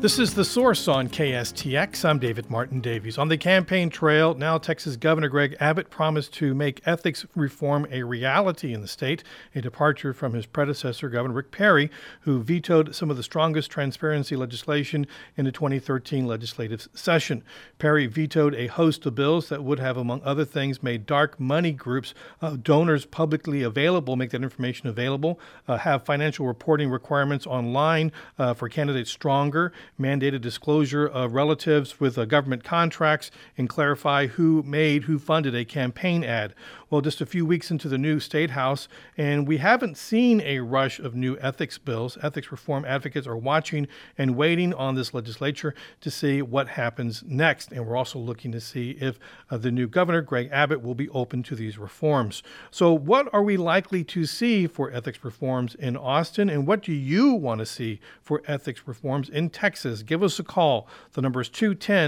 This is The Source on KSTX. I'm David Martin Davies. On the campaign trail, now Texas Governor Greg Abbott promised to make ethics reform a reality in the state, a departure from his predecessor, Governor Rick Perry, who vetoed some of the strongest transparency legislation in the 2013 legislative session. Perry vetoed a host of bills that would have, among other things, made dark money groups, donors publicly available, make that information available, have financial reporting requirements online for candidates stronger, mandated disclosure of relatives with government contracts, and clarify who funded a campaign ad. Well, just a few weeks into the new State House, and we haven't seen a rush of new ethics bills. Ethics reform advocates are watching and waiting on this legislature to see what happens next. And we're also looking to see if the new governor, Greg Abbott, will be open to these reforms. So what are we likely to see for ethics reforms in Austin, and what do you want to see for ethics reforms in Texas? Give us a call. The number is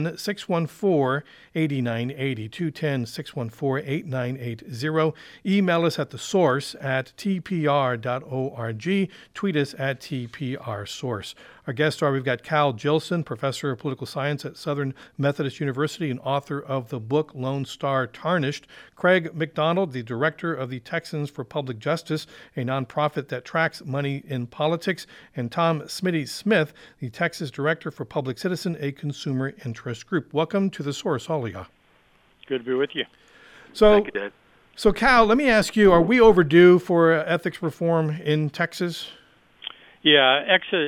210-614-8980, 210-614-8980. Email us at thesource@tpr.org. Tweet us at tprsource. Our guests are, we've got Cal Jillson, professor of political science at Southern Methodist University and author of the book Lone Star Tarnished; Craig McDonald, the director of the Texans for Public Justice, a nonprofit that tracks money in politics; and Tom Smitty-Smith, the Texas director for Public Citizen, a consumer interest group. Welcome to The Source, all of you. Good to be with you. So, thank you, Dad. So, Cal, let me ask you, are we overdue for ethics reform in Texas? Yeah,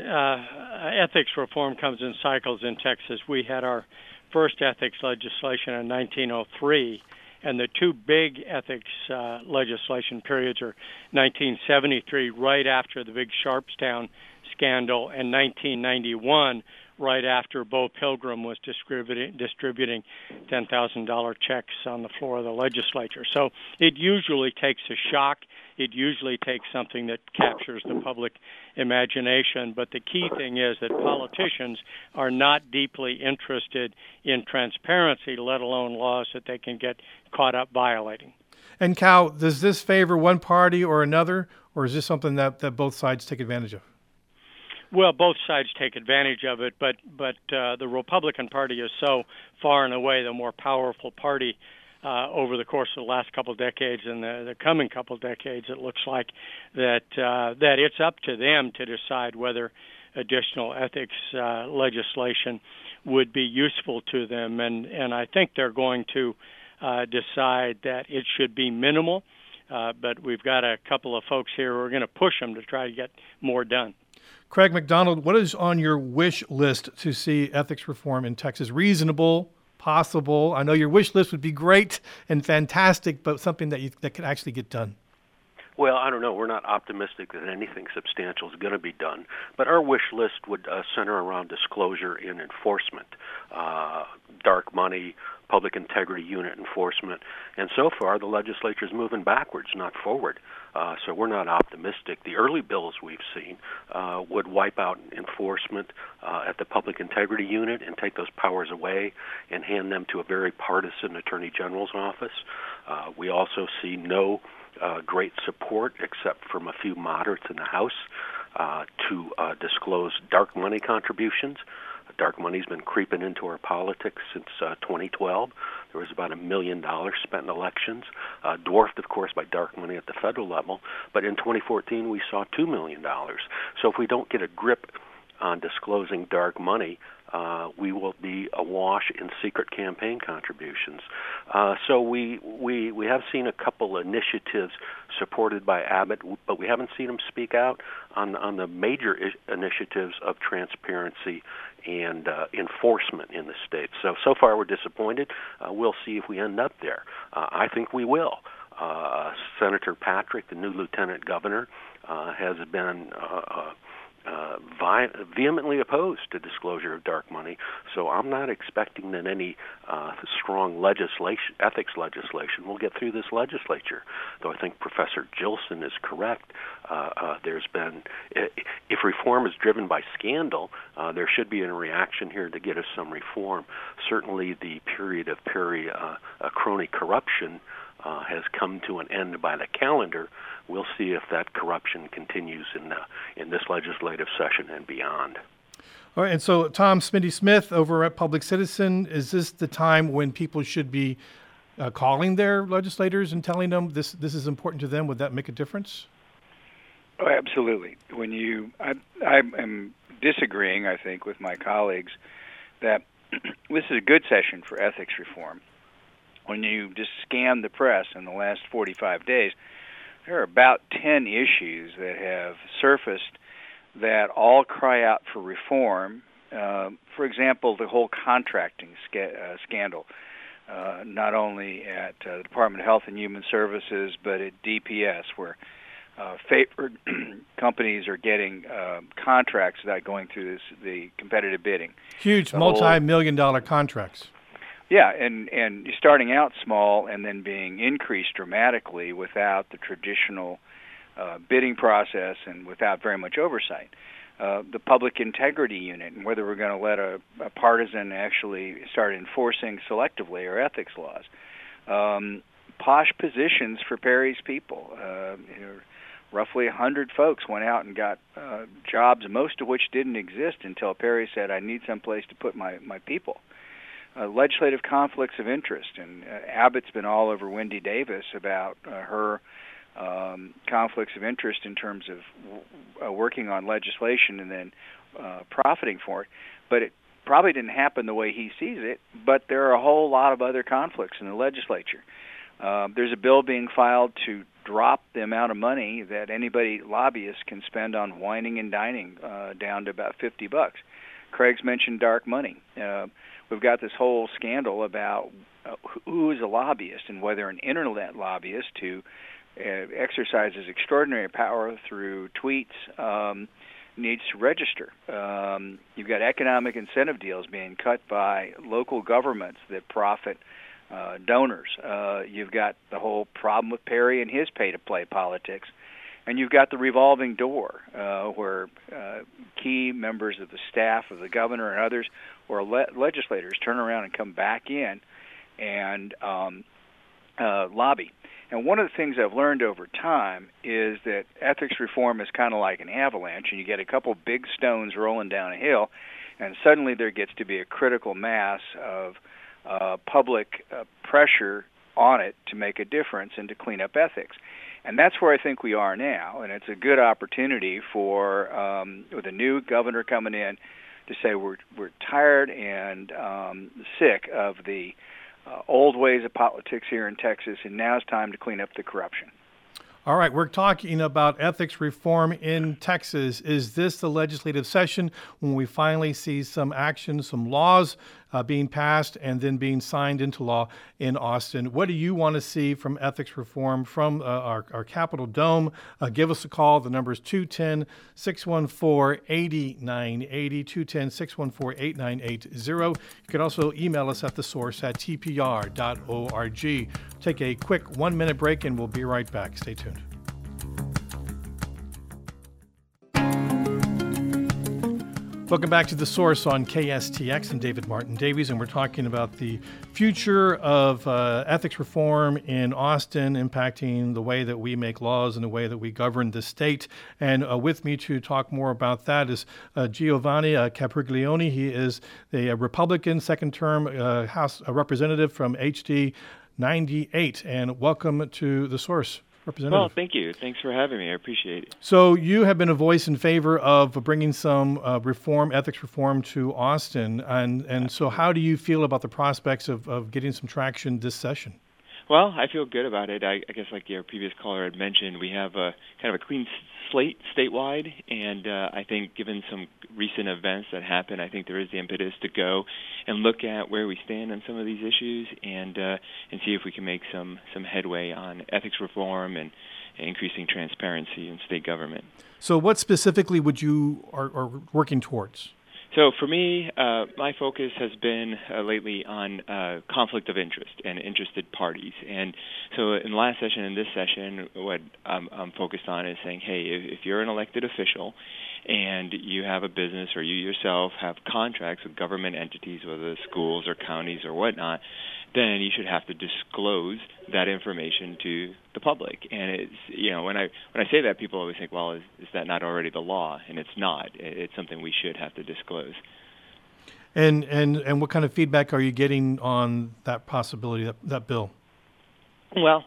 ethics reform comes in cycles in Texas. We had our first ethics legislation in 1903, and the two big ethics legislation periods are 1973, right after the big Sharpstown scandal, and 1991, right after Bo Pilgrim was distributing $10,000 checks on the floor of the legislature. So it usually takes a shock. It usually takes something that captures the public imagination. But the key thing is that politicians are not deeply interested in transparency, let alone laws that they can get caught up violating. And Cal, does this favor one party or another, or is this something that both sides take advantage of? Well, both sides take advantage of it, but the Republican Party is so far and away the more powerful party over the course of the last couple of decades and the coming couple of decades. It looks like that it's up to them to decide whether additional ethics legislation would be useful to them, and I think they're going to decide that it should be minimal, but we've got a couple of folks here who are going to push them to try to get more done. Craig McDonald, what is on your wish list to see ethics reform in Texas? Reasonable, possible? I know your wish list would be great and fantastic, but something that could actually get done. Well, I don't know. We're not optimistic that anything substantial is going to be done. But our wish list would center around disclosure in enforcement, dark money, public integrity unit enforcement. And so far, the legislature is moving backwards, not forward. So we're not optimistic. The early bills we've seen would wipe out enforcement at the public integrity unit and take those powers away and hand them to a very partisan attorney general's office. We also see no great support, except from a few moderates in the House, to disclose dark money contributions. Dark money's been creeping into our politics since 2012. There was about $1 million spent in elections, dwarfed, of course, by dark money at the federal level. But in 2014, we saw $2 million. So if we don't get a grip on disclosing dark money, we will be awash in secret campaign contributions. So we have seen a couple initiatives supported by Abbott, but we haven't seen him speak out on the major initiatives of transparency and enforcement in the state. So far we're disappointed. We'll see if we end up there. I think we will. Senator Patrick, the new lieutenant governor, has been vehemently opposed to disclosure of dark money, so I'm not expecting that any strong ethics legislation will get through this legislature. Though I think Professor Jillson is correct. There's been, if reform is driven by scandal, there should be a reaction here to get us some reform. Certainly the period of crony corruption has come to an end by the calendar. We'll see if that corruption continues in this legislative session and beyond. All right, and so Tom Smitty Smith over at Public Citizen, is this the time when people should be calling their legislators and telling them this is important to them? Would that make a difference? Oh, absolutely. I am disagreeing, I think, with my colleagues that this is a good session for ethics reform. When you just scan the press in the last 45 days, there are about 10 issues that have surfaced that all cry out for reform. For example, the whole contracting scandal, not only at the Department of Health and Human Services, but at DPS, where favored companies are getting contracts without going through the competitive bidding. Huge multi-million-dollar contracts. Yeah, and starting out small and then being increased dramatically without the traditional bidding process and without very much oversight. The Public Integrity Unit and whether we're going to let a partisan actually start enforcing selectively our ethics laws. Posh positions for Perry's people. Roughly 100 folks went out and got jobs, most of which didn't exist until Perry said, I need some place to put my people. Legislative conflicts of interest, and Abbott's been all over Wendy Davis about her conflicts of interest in terms of working on legislation and then profiting for it. But it probably didn't happen the way he sees it, but there are a whole lot of other conflicts in the legislature. There's a bill being filed to drop the amount of money that lobbyists can spend on whining and dining down to about $50. Craig's mentioned dark money. We've got this whole scandal about who is a lobbyist and whether an internet lobbyist who exercises extraordinary power through tweets needs to register. You've got economic incentive deals being cut by local governments that profit donors. You've got the whole problem with Perry and his pay-to-play politics. And you've got the revolving door where key members of the staff of the governor and others or legislators turn around and come back in and lobby. And one of the things I've learned over time is that ethics reform is kind of like an avalanche, and you get a couple big stones rolling down a hill, and suddenly there gets to be a critical mass of public pressure on it to make a difference and to clean up ethics. And that's where I think we are now, and it's a good opportunity for, with a new governor coming in, to say we're tired and sick of the old ways of politics here in Texas, and now it's time to clean up the corruption. All right, we're talking about ethics reform in Texas. Is this the legislative session when we finally see some action, some laws being passed and then being signed into law in Austin? What do you want to see from ethics reform from our Capitol Dome? Give us a call. The number is 210-614-8980, 210-614-8980. You can also email us at thesource@tpr.org. Take a quick 1-minute break and we'll be right back. Stay tuned. Welcome back to The Source on KSTX. I'm David Martin Davies, and we're talking about the future of ethics reform in Austin, impacting the way that we make laws and the way that we govern the state. And with me to talk more about that is Giovanni Capriglione. He is a Republican second-term House representative from HD 98. And welcome to The Source, Representative. Well, thank you. Thanks for having me. I appreciate it. So you have been a voice in favor of bringing some ethics reform to Austin. And so how do you feel about the prospects of getting some traction this session? Well, I feel good about it. I guess like your previous caller had mentioned, we have a kind of a clean slate statewide, and I think given some recent events that happened, I think there is the impetus to go and look at where we stand on some of these issues and see if we can make some headway on ethics reform and increasing transparency in state government. So what specifically would you are working towards? So for me, my focus has been lately on conflict of interest and interested parties. And so in the last session and this session, what I'm focused on is saying, hey, if you're an elected official and you have a business or you yourself have contracts with government entities, whether it's schools or counties or whatnot, then you should have to disclose that information to the public. And it's, when I say that, people always think, well, is that not already the law? And it's not. It's something we should have to disclose. And what kind of feedback are you getting on that possibility, that bill? Well,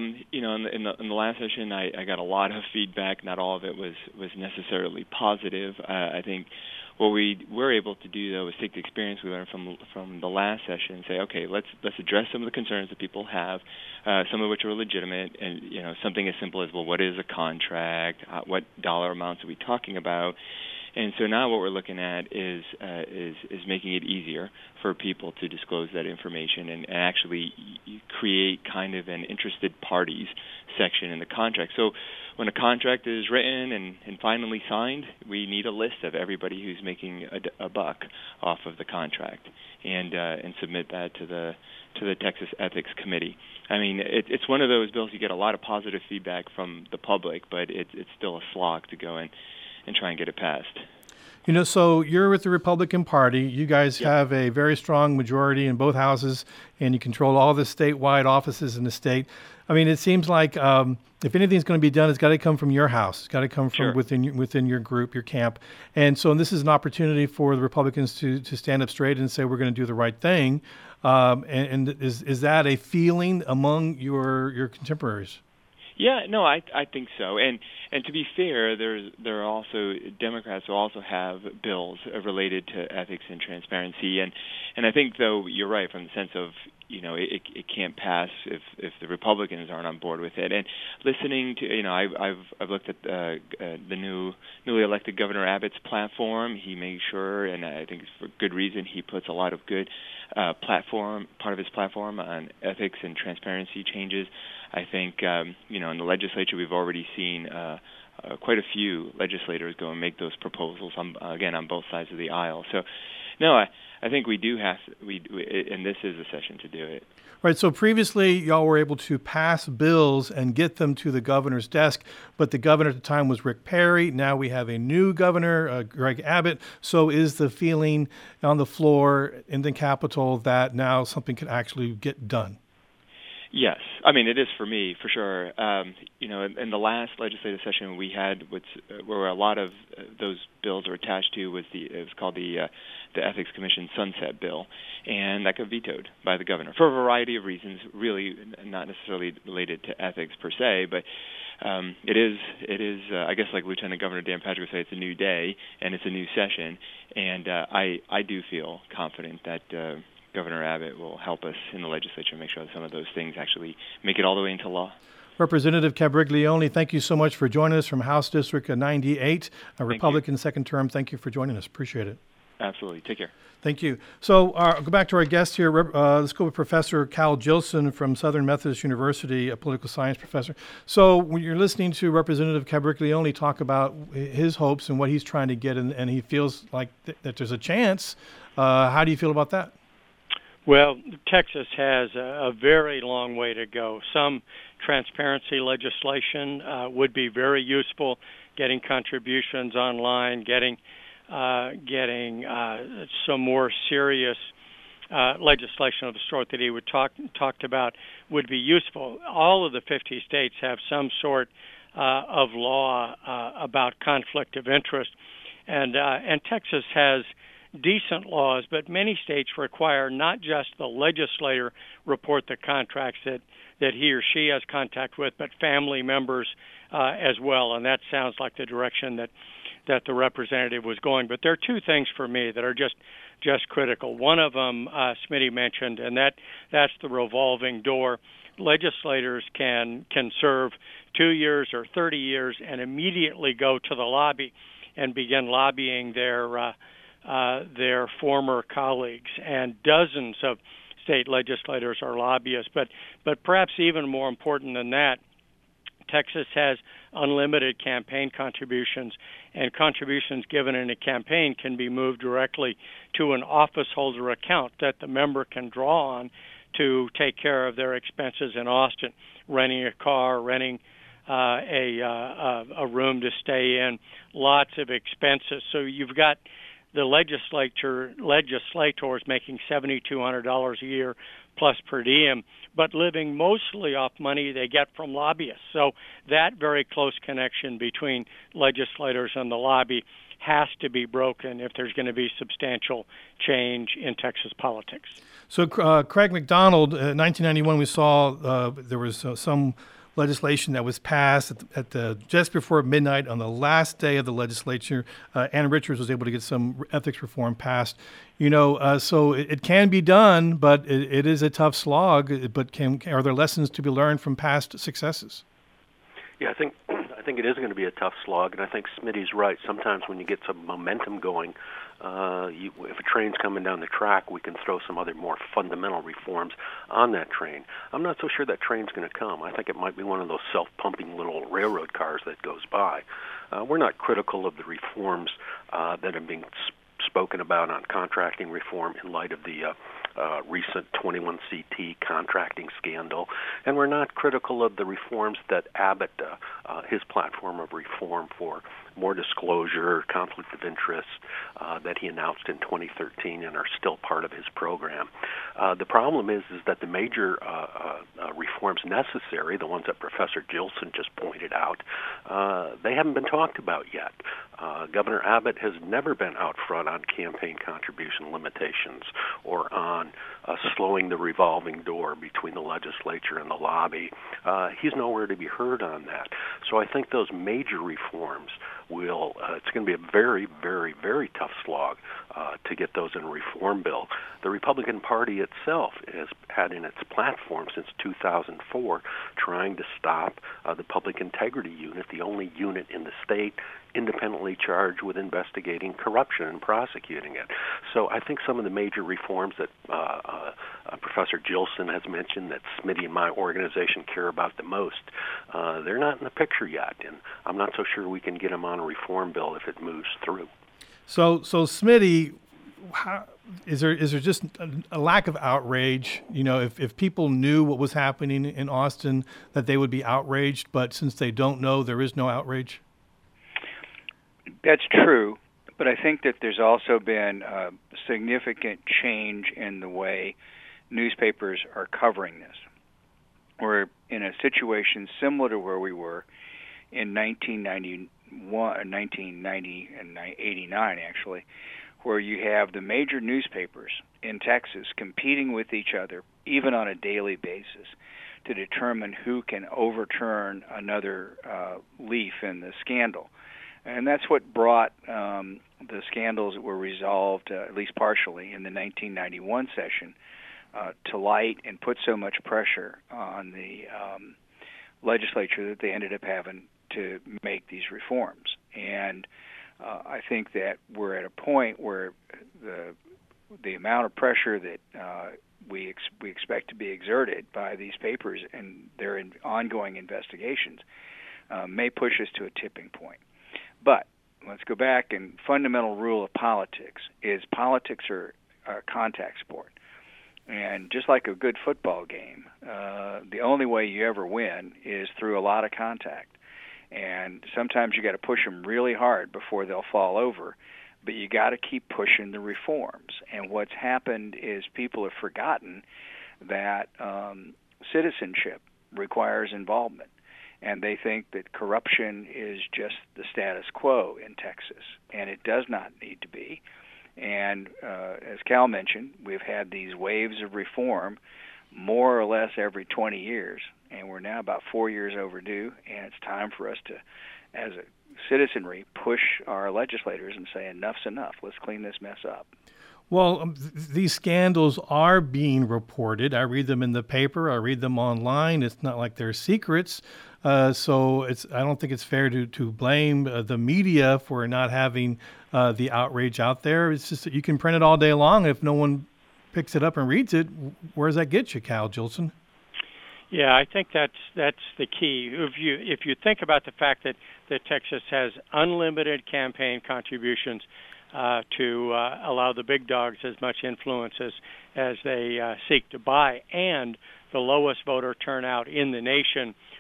in the last session, I got a lot of feedback. Not all of it was necessarily positive. I think what we were able to do, though, is take the experience we learned from the last session and say, okay, let's address some of the concerns that people have, some of which are legitimate, and something as simple as, well, what is a contract? What dollar amounts are we talking about? And so now what we're looking at is making it easier for people to disclose that information and actually create kind of an interested parties section in the contract. So when a contract is written and finally signed, we need a list of everybody who's making a buck off of the contract and submit that to the Texas Ethics Committee. I mean, it's one of those bills you get a lot of positive feedback from the public, but it's still a slog to go in and try and get it passed. So you're with the Republican Party. You guys have a very strong majority in both houses, and you control all the statewide offices in the state. I mean, it seems like if anything's going to be done, it's got to come from your house. It's got to come from within your group, your camp. And so this is an opportunity for the Republicans to stand up straight and say, we're going to do the right thing. And is that a feeling among your contemporaries? Yeah, no, I think so. And to be fair, there are also Democrats who also have bills related to ethics and transparency. And I think, though, you're right from the sense of, it can't pass if the Republicans aren't on board with it. And listening to, I've looked at the newly elected Governor Abbott's platform. He made sure, and I think it's for good reason, he puts a lot of good part of his platform on ethics and transparency changes. I think, in the legislature, we've already seen quite a few legislators go and make those proposals, on both sides of the aisle. So, no, I think we do have and this is a session to do it. Right. So previously, y'all were able to pass bills and get them to the governor's desk, but the governor at the time was Rick Perry. Now we have a new governor, Greg Abbott. So is the feeling on the floor in the Capitol that now something can actually get done? Yes. I mean, it is for me, for sure. In the last legislative session we had, where a lot of those bills are attached to, it was called the Ethics Commission Sunset Bill, and that got vetoed by the governor for a variety of reasons, really not necessarily related to ethics per se, but it is. I guess, like Lieutenant Governor Dan Patrick would say, it's a new day and it's a new session, and I do feel confident that Governor Abbott will help us in the legislature make sure that some of those things actually make it all the way into law. Representative Cabriglione, thank you so much for joining us from House District 98, a Republican second term. Thank you for joining us. Appreciate it. Absolutely. Take care. Thank you. So I'll go back to our guest here. Let's go with Professor Cal Jillson from Southern Methodist University, a political science professor. So when you're listening to Representative Cabriglione talk about his hopes and what he's trying to get, and he feels like that there's a chance, how do you feel about that? Well, Texas has a very long way to go. Some transparency legislation would be very useful, getting contributions online, getting some more serious legislation of the sort that he would talked about would be useful. All of the 50 states have some sort of law about conflict of interest, and Texas has decent laws, but many states require not just the legislator report the contracts that he or she has contact with, but family members as well. And that sounds like the direction that the representative was going. But there are two things for me that are just critical. One of them Smitty mentioned, and that's the revolving door. Legislators can serve 2 years or 30 years and immediately go to the lobby and begin lobbying their former colleagues, and dozens of state legislators are lobbyists. But perhaps even more important than that, Texas has unlimited campaign contributions, and contributions given in a campaign can be moved directly to an office holder account that the member can draw on to take care of their expenses in Austin, renting a car, renting a room to stay in, lots of expenses. So you've got the legislators making $7,200 a year plus per diem, but living mostly off money they get from lobbyists. So that very close connection between legislators and the lobby has to be broken if there's going to be substantial change in Texas politics. So Craig McDonald, 1991, we saw there was some legislation that was passed at the just before midnight on the last day of the legislature. Ann Richards was able to get some ethics reform passed. So it can be done, but it is a tough slog. But are there lessons to be learned from past successes? Yeah, I think it is going to be a tough slog, and I think Smitty's right. Sometimes when you get some momentum going, if a train's coming down the track, we can throw some other more fundamental reforms on that train. I'm not so sure that train's going to come. I think it might be one of those self-pumping little railroad cars that goes by. We're not critical of the reforms that are being spoken about on contracting reform in light of the recent 21CT contracting scandal, and we're not critical of the reforms that Abbott, his platform of reform for more disclosure, conflict of interest, that he announced in 2013 and are still part of his program. The problem is that the major reforms necessary, the ones that Professor Gilson just pointed out, they haven't been talked about yet. Governor Abbott has never been out front on campaign contribution limitations or on slowing the revolving door between the legislature and the lobby. He's nowhere to be heard on that. So I think those major reforms it's going to be a very, very, very tough slog to get those in a reform bill. The Republican Party itself has had in its platform since 2004 trying to stop the Public Integrity Unit, the only unit in the state independently charged with investigating corruption and prosecuting it. So I think some of the major reforms that Professor Gilson has mentioned, that Smitty and my organization care about the most, they're not in the picture yet, and I'm not so sure we can get them on a reform bill if it moves through. So Smitty, is there just a lack of outrage? If people knew what was happening in Austin, that they would be outraged, but since they don't know, there is no outrage? That's true, but I think that there's also been a significant change in the way newspapers are covering this. We're in a situation similar to where we were in 1990 and 89, actually, where you have the major newspapers in Texas competing with each other, even on a daily basis, to determine who can overturn another leaf in the scandal. And that's what brought the scandals that were resolved, at least partially, in the 1991 session to light and put so much pressure on the legislature that they ended up having to make these reforms. And I think that we're at a point where the amount of pressure that we expect to be exerted by these papers and their ongoing investigations may push us to a tipping point. But let's go back, and fundamental rule of politics is politics are a contact sport. And just like a good football game, the only way you ever win is through a lot of contact. And sometimes you got to push them really hard before they'll fall over, but you got to keep pushing the reforms. And what's happened is people have forgotten that citizenship requires involvement. And they think that corruption is just the status quo in Texas, and it does not need to be. And as Cal mentioned, we've had these waves of reform more or less every 20 years, and we're now about 4 years overdue, and it's time for us to, as a citizenry, push our legislators and say, enough's enough, let's clean this mess up. Well, these scandals are being reported. I read them in the paper. I read them online. It's not like they're secrets. So I don't think it's fair to blame the media for not having the outrage out there. It's just that you can print it all day long. If no one picks it up and reads it, where does that get you, Cal Gilson? Yeah, I think that's the key. If you think about the fact that Texas has unlimited campaign contributions to allow the big dogs as much influence as they seek to buy, and the lowest voter turnout in the nation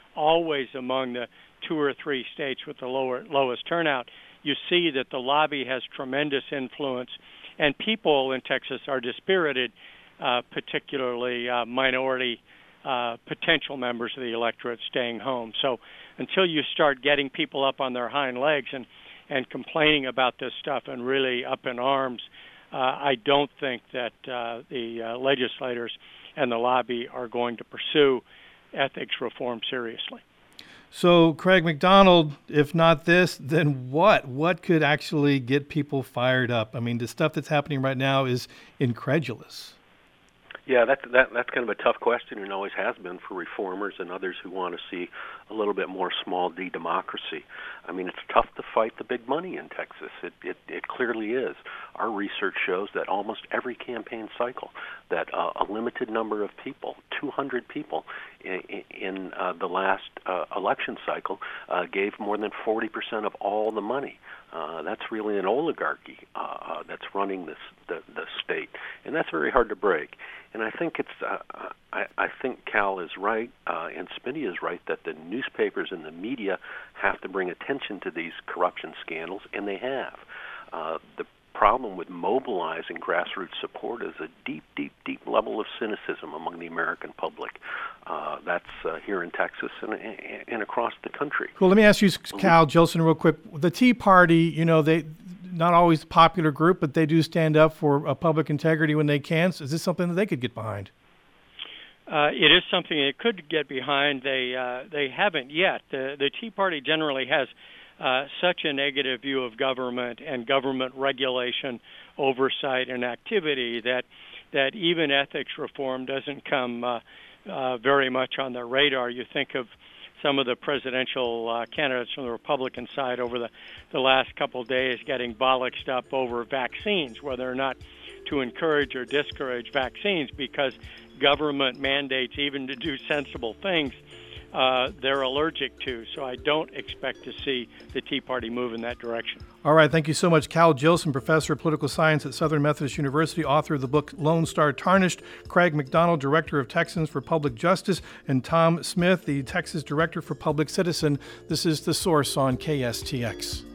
always among the 2 or 3 states with the lowest turnout, you see that the lobby has tremendous influence, and people in Texas are dispirited, particularly minority potential members of the electorate staying home. So until you start getting people up on their hind legs and complaining about this stuff and really up in arms, I don't think that the legislators and the lobby are going to pursue ethics reform seriously. So, Craig McDonald, if not this, then what? What could actually get people fired up? I mean, the stuff that's happening right now is incredulous. Yeah, that's kind of a tough question, and always has been for reformers and others who want to see a little bit more small d democracy. I mean, it's tough to fight the big money in Texas. It clearly is. Our research shows that almost every campaign cycle, that a limited number of people, 200 people in the last election cycle, gave more than 40% of all the money. That's really an oligarchy that's running the state, and that's very hard to break. And I think I think Cal is right, and Smitty is right, that the newspapers and the media have to bring attention to these corruption scandals, and they have. The problem with mobilizing grassroots support is a deep, deep, deep level of cynicism among the American public. That's here in Texas and across the country. Well, let me ask you, Cal Jillson, real quick. The Tea Party, they not always a popular group, but they do stand up for public integrity when they can. So is this something that they could get behind? It is something they could get behind. They haven't yet. The Tea Party generally has such a negative view of government and government regulation, oversight, and activity that even ethics reform doesn't come very much on their radar. You think of some of the presidential candidates from the Republican side over the last couple of days getting bollocksed up over vaccines, whether or not to encourage or discourage vaccines, because government mandates even to do sensible things they're allergic to. So I don't expect to see the Tea Party move in that direction. All right. Thank you so much. Cal Jillson, professor of political science at Southern Methodist University, author of the book Lone Star Tarnished, Craig McDonald, director of Texans for Public Justice, and Tom Smith, the Texas director for Public Citizen. This is The Source on KSTX.